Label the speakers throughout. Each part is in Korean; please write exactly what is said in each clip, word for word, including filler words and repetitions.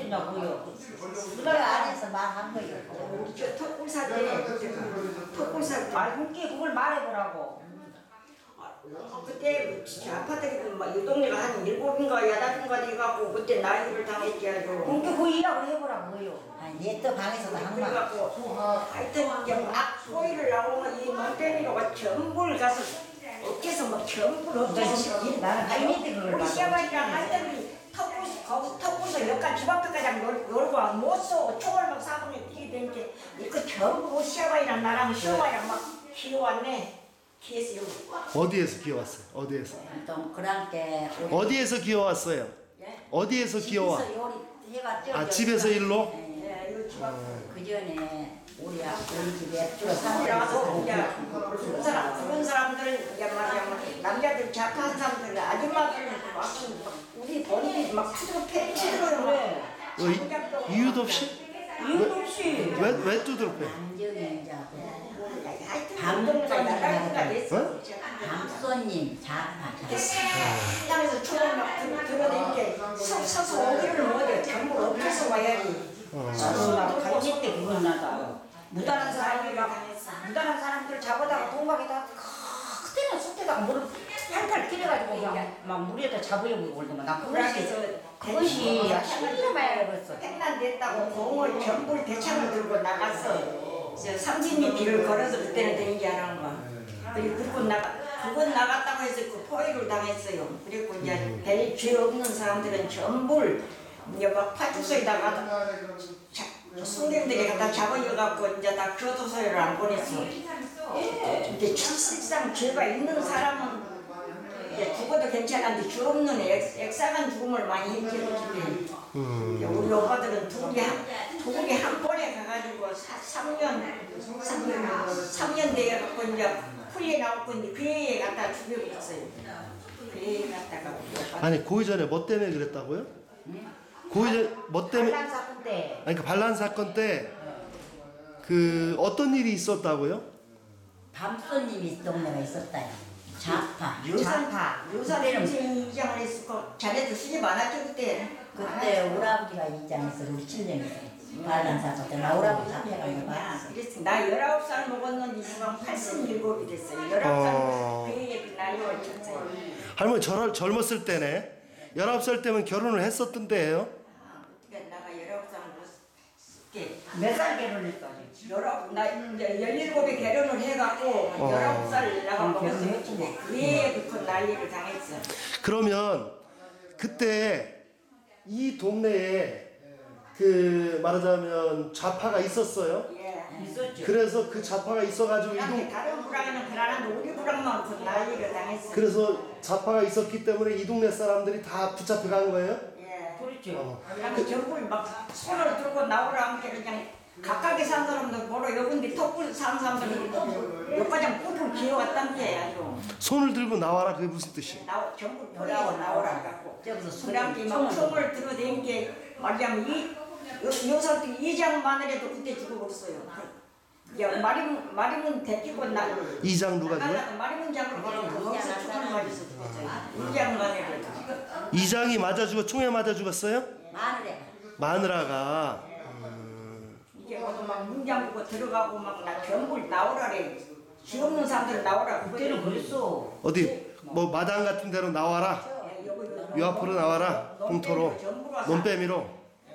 Speaker 1: 했냐고요. 누나가 안에서 말한 거예요.
Speaker 2: 우리 저 턱굴사 때 턱굴사 때
Speaker 1: 아, 그게 그걸 말해보라고.
Speaker 2: 아, 그때 저 아파트에 막이 동네가 한 일곱인가 여덟인가 돼갖고 그때 나이를 당했지 아주.
Speaker 1: 그게 그 이야기를 해보라고요.
Speaker 3: 아니 얘또 방에서도 한 말.
Speaker 2: 그래갖고 하여튼 이제 막 소리를 나오면 이 멍때리로가 전부를 가서 어깨서 막 전부를 엎쳐서
Speaker 1: 나는 할머니 그걸
Speaker 2: 우리 시아버지랑 할머니 턱부서 거기 턱부서 여기까지 집 앞에까지 놀- 놀고 못 쏘고 총을 막 사분에 뛰게 되니까 이거 전부 시아버지랑 나랑 시어머니랑 막 키워왔네. 키웠어요.
Speaker 4: 어디에서 기어왔어요? 어디에서?
Speaker 3: 동그랗게
Speaker 4: 어디에서 기어왔어요?
Speaker 2: 예?
Speaker 4: 어디에서 기어와?
Speaker 3: 집에서 요리 해가
Speaker 4: 아, 집에서 일로?
Speaker 2: 예, 이거 집 앞에.
Speaker 3: 그 전에 우리 아- 우리 집에 주로 사는
Speaker 2: 들어가서 이제 죽은 사람, 죽은 사람들은 이제 말이야 남자들 작한 사람들 아줌마들은 막 우리 본인이 막 투드로 패 치드로요 막
Speaker 4: 어, 이, 이유도 없이?
Speaker 1: 이유도 없이.
Speaker 4: 왜, 왜 두드러 패?
Speaker 3: 안정이 이제
Speaker 2: 하여튼
Speaker 3: 밤
Speaker 2: 운동가 나가기가 됐어.
Speaker 4: 어?
Speaker 3: 밤손님 자파
Speaker 2: 시장에서 총을 막 들- 들어대니까 서- 서서 오기를 못해 전부 엎혀서 와야지.
Speaker 1: 나도 갈지 때 그건 나다. 무단한 사람이 막 무단한 사람들 잡아다가 동각에다 그때는 속에다가 물을 팔팔 끼려가지고 그냥 막 물에다 잡으려고 그러더만 나 그것이 그것이 신기해 봐야 그랬어.
Speaker 2: 백난 됐다고 공을 전부 대창을 들고 나갔어. 저 삼십리 길을 걸어서 그때는 되는 게 아니라 거. 그리고 그분 나가 그분 나갔다고 해서 그 포위를 당했어요. 그리고 이제 별 죄 없는 사람들은 전부 이제 막 파출소에다가 순경들이 갖다 잡아여갖고 이제 다 교도소에를 안 보냈어. 이제 실상 죄가 있는 사람은 이제 죽어도 괜찮은데 죄 없는 액, 액상한 죽음을 많이 했지.
Speaker 4: 음.
Speaker 2: 우리 오빠들은 둘이 한, 둘이 한 번에 가가지고 삼 년, 삼 년 돼갖고 이제 풀려 나왔고 이제 그 애에 갖다 죽여버렸어요. 그 애에 갖다가 우리 오빠.
Speaker 4: 아니, 그 이전에 뭐 때문에 그랬다고요? 그 이전에 뭐 때문에?
Speaker 1: 반란 사건 때
Speaker 4: 아니, 그 반란 사건 때 그 어떤 일이 있었다고요?
Speaker 3: 밤손님이 동네가 있었다. 자파
Speaker 2: 요산, 요산 선생이 이장을 했었고 자네도 시집 안 왔죠 그때?
Speaker 3: 그때 우리 아버지가 입장했어. 우리 친정에서 반란 사건 때 나 우리 아버지 잡혀간 거 봤어.
Speaker 2: 그랬어. 나 열아홉 살 먹었는데 지금 팔십칠이 됐어요. 열아홉 살
Speaker 4: 어.
Speaker 2: 그에 그 나이를 쳤어요.
Speaker 4: 할머니 젊, 젊었을 때네. 열아홉 살 때면 결혼을 했었던 때예요.
Speaker 2: 아, 어떻게 나가 열아홉 살 먹었게
Speaker 1: 몇살 결혼했어?
Speaker 2: 열아홉 나 이제 열일곱에 결혼을 해갖고
Speaker 4: 어.
Speaker 2: 열아홉 살 나가
Speaker 1: 어,
Speaker 2: 먹었는데
Speaker 1: 결혼했지.
Speaker 2: 그에 그 나이를 당했어.
Speaker 4: 그러면 그때 이 동네에 그 말하자면 좌파가 있었어요.
Speaker 2: 예.
Speaker 1: 있었죠.
Speaker 4: 그래서 그 좌파가 있어가지고 이
Speaker 2: 그런데
Speaker 4: 동,
Speaker 2: 다른 부랑에는 그러는데 우리 부랑만 그 나이를 당했어.
Speaker 4: 그래서 좌파가 있었기 때문에 이 동네 사람들이 다 붙잡혀 간 거예요?
Speaker 2: 예.
Speaker 1: 그렇죠.
Speaker 4: 어.
Speaker 2: 그다음에 전부 막 손을 들고 나오라 함께 그냥 각각에 산 사람들 보러 여군데 턱불 산 사람들이 여과장 뿔을 기어왔단 게 아주
Speaker 4: 손을 들고 나와라. 그게 무슨 뜻이에요?
Speaker 2: 나오 전부 버리고 나오라 갖고
Speaker 3: 저기서
Speaker 2: 그다음에 막 총을 들어댄 게 말하자면 이 요사도 이장 마늘에도 그때 죽어버렸어요. 야 마리문 마리문 대끼고 나
Speaker 4: 이장 누가 죽어요?
Speaker 2: 나가다가 마리문 장을 걸고 거기서 총을 맞아서 죽었어요. 이장 마늘에
Speaker 4: 이장이 맞아 죽어 총에 맞아 죽었어요?
Speaker 3: 마늘에
Speaker 4: 마누라가.
Speaker 2: 이제 거기 막 문장구고 들어가고 막 나 전부 나오라래. 지 없는 사람들 나오라.
Speaker 1: 그때는 그랬어.
Speaker 4: 어디 뭐 마당 같은 데로 나와라. 요 앞으로 나와라. 공터로 논빼미로.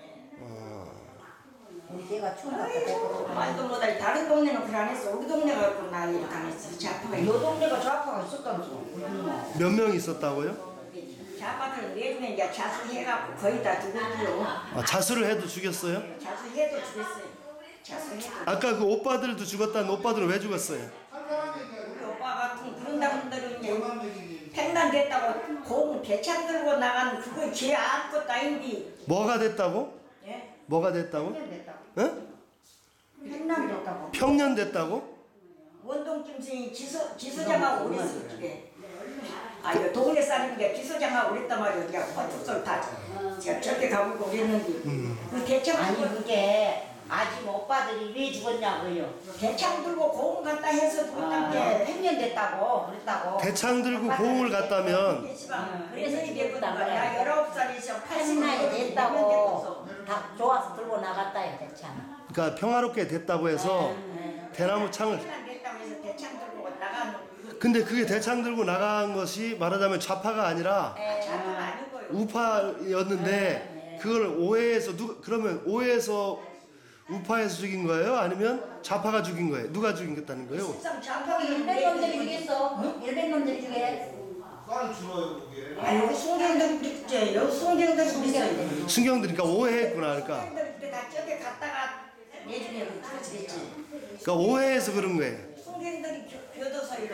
Speaker 3: 우리 제가 충격받고
Speaker 2: 말도 못할 다른 동네는 그래 안 했어. 우리 동네 갖고 나 일 당했어. 자파가
Speaker 1: 요 동네가 좌파가 있었다면서.
Speaker 4: 몇 명 있었다고요?
Speaker 2: 자파들 내중에 이제 자수해갖고 거의 다 죽었지요.
Speaker 4: 아, 자수를 해도 죽였어요?
Speaker 2: 자수해도 죽였어요. 자수해도.
Speaker 4: 아까 그 오빠들도 죽었다는 오빠들은 왜 죽었어요?
Speaker 2: 우리 오빠 같은 그런 사람들은 이제 팽난 됐다고 공 개창 들고 나간 그거 죄 아무것도 아닌데.
Speaker 4: 뭐가 됐다고?
Speaker 2: 예?
Speaker 4: 뭐가 됐다고?
Speaker 1: 년 됐다고.
Speaker 4: 응?
Speaker 1: 팽난 됐다고.
Speaker 4: 평년 됐다고?
Speaker 2: 원동쯤 선생이 지서, 지서장하고 오랬어 그게. 아니 동네 사는 게 비서장하고 그랬단 말이야. 그냥 허투솔 다 제가 저렇게 가보고 그랬는데 그 대창
Speaker 1: 아니
Speaker 2: 들고
Speaker 1: 그게 아직 오빠들이 왜 죽었냐고요.
Speaker 2: 대창 들고 고음 갔다 해서
Speaker 1: 아,
Speaker 2: 죽었단 게
Speaker 1: 횡령 됐다고 그랬다고.
Speaker 4: 대창 들고 고음을 갔다면
Speaker 3: 그래서 죽었단
Speaker 2: 나
Speaker 3: 말이야.
Speaker 2: 열아홉 살이서
Speaker 3: 팔십 나이 됐다고 다 좋아서 들고 나갔다요 대창.
Speaker 4: 그러니까 평화롭게 됐다고 해서 대나무 창을
Speaker 2: 안 됐다고 해서 대창 들고 나가는
Speaker 4: 근데 그게 대창 들고 나간 것이 말하자면 좌파가 아니라
Speaker 2: 자파가 아니고요.
Speaker 4: 우파였는데 그걸 오해해서 누 그러면 오해해서 우파에서 죽인 거예요? 아니면 좌파가 죽인 거예요? 누가 죽였다는 거예요?
Speaker 2: 실상 좌파가
Speaker 3: 일백 놈들이 죽였어. 일백 놈들이 죽여.
Speaker 2: 아 여기 송경들 그랬지. 여기 송경들 그랬어요.
Speaker 4: 순경들이니까 오해했구나. 그러니까
Speaker 2: 송경들 그때 다 저기 갔다가
Speaker 3: 예중에 그랬지.
Speaker 4: 그러니까 오해해서 그런 거예요.
Speaker 2: 송경들이 교도소로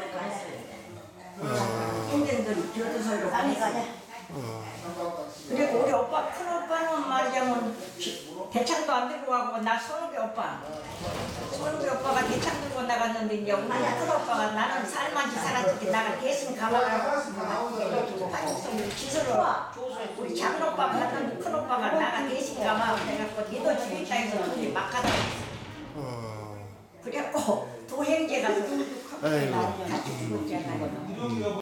Speaker 2: 갔어요. 송경들이 교도소로
Speaker 3: 아니
Speaker 2: 갔어요.
Speaker 3: 가자.
Speaker 2: 그리고 우리 오빠 큰 오빠는 말이자면 대창도 안 들고 가고 나 손욱이 오빠 손욱이 오빠가 대창 들고 나갔는데 이제 우리 큰 오빠가 나는 살만치 살았을 나가 대신 가봐가지고 우리 기술로 우리 작은 오빠 갔는데 큰 오빠가 나가 대신 가봐 그래갖고 니도 죽였다 해서 둘이 막 가다
Speaker 4: 어.
Speaker 2: 그래갖고 도행제 가서
Speaker 4: 아이고.
Speaker 2: 같이 죽었잖아요.